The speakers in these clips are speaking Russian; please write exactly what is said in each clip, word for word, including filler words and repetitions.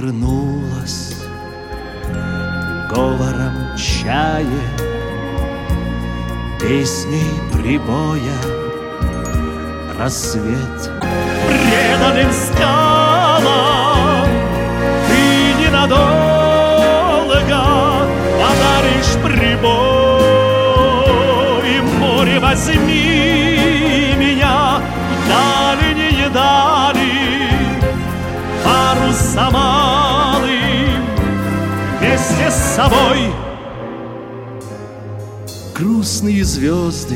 вернулась говором чая, песней прибоя рассвет. Преданным скалам ты ненадолго подаришь прибой. Море, возьми меня, дальние дали, паруса малым вместе с собой. Грустные звезды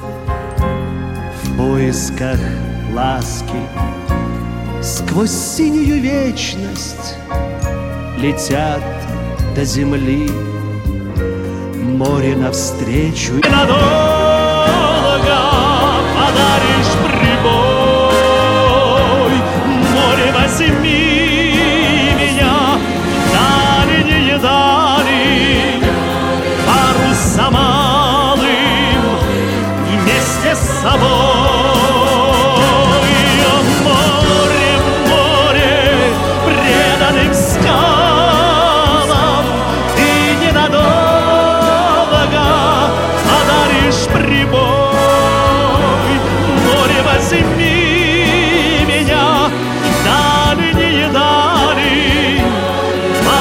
в поисках ласки сквозь синюю вечность летят до земли. Море навстречу ненадолго подаришь прибой. Море, возьми меня, дальние дали, паруса малым вместе с собой.